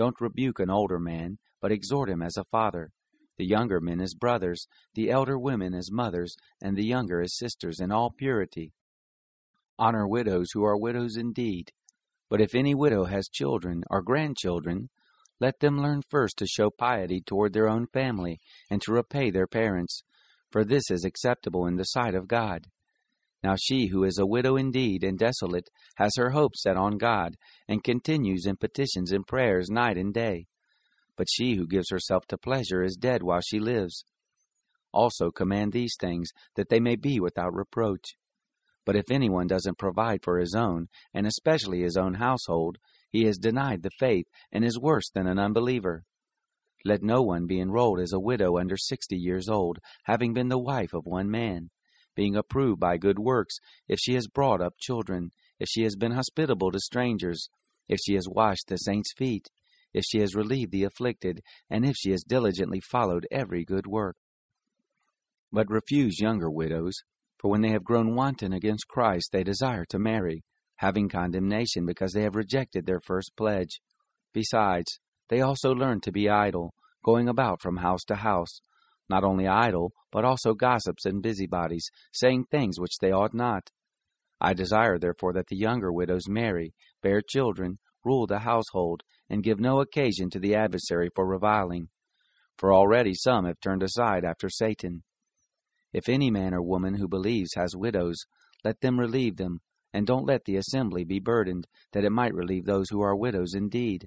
Don't rebuke an older man, but exhort him as a father, the younger men as brothers, the elder women as mothers, and the younger as sisters, in all purity. Honor widows who are widows indeed. But if any widow has children or grandchildren, let them learn first to show piety toward their own family, and to repay their parents, for this is acceptable in the sight of God. Now she who is a widow indeed and desolate has her hope set on God, and continues in petitions and prayers night and day. But she who gives herself to pleasure is dead while she lives. Also command these things, that they may be without reproach. But if anyone doesn't provide for his own, and especially his own household, he has denied the faith, and is worse than an unbeliever. Let no one be enrolled as a widow under 60 years old, having been the wife of one man, being approved by good works, if she has brought up children, if she has been hospitable to strangers, if she has washed the saints' feet, if she has relieved the afflicted, and if she has diligently followed every good work. But refuse younger widows, for when they have grown wanton against Christ, they desire to marry, having condemnation because they have rejected their first pledge. Besides, they also learn to be idle, going about from house to house, not only idle, but also gossips and busybodies, saying things which they ought not. I desire, therefore, that the younger widows marry, bear children, rule the household, and give no occasion to the adversary for reviling. For already some have turned aside after Satan. If any man or woman who believes has widows, let them relieve them, and don't let the assembly be burdened, that it might relieve those who are widows indeed.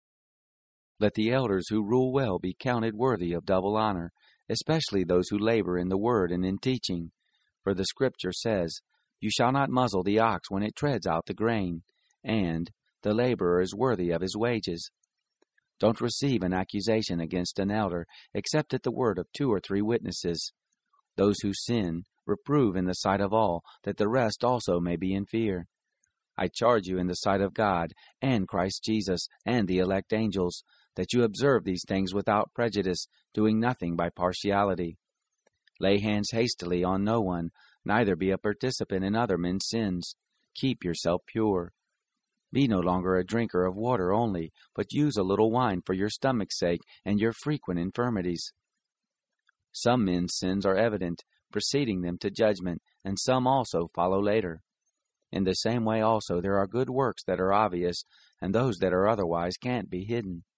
Let the elders who rule well be counted worthy of double honor, especially those who labor in the word and in teaching. For the Scripture says, "You shall not muzzle the ox when it treads out the grain," and "The laborer is worthy of his wages." Don't receive an accusation against an elder, except at the word of 2 or 3 witnesses. Those who sin, reprove in the sight of all, that the rest also may be in fear. I charge you in the sight of God, and Christ Jesus, and the elect angels, that you observe these things without prejudice, doing nothing by partiality. Lay hands hastily on no one, neither be a participant in other men's sins. Keep yourself pure. Be no longer a drinker of water only, but use a little wine for your stomach's sake and your frequent infirmities. Some men's sins are evident, preceding them to judgment, and some also follow later. In the same way also there are good works that are obvious, and those that are otherwise can't be hidden.